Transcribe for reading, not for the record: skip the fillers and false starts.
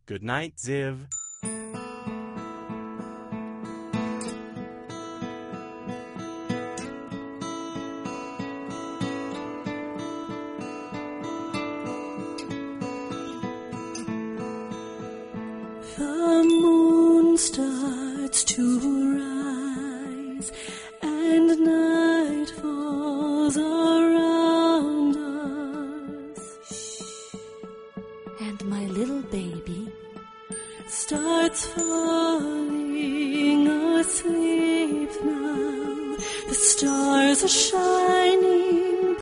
Good night, Ziv. The moon starts to rise, and night falls around us. And my little baby starts falling asleep now. The stars are shining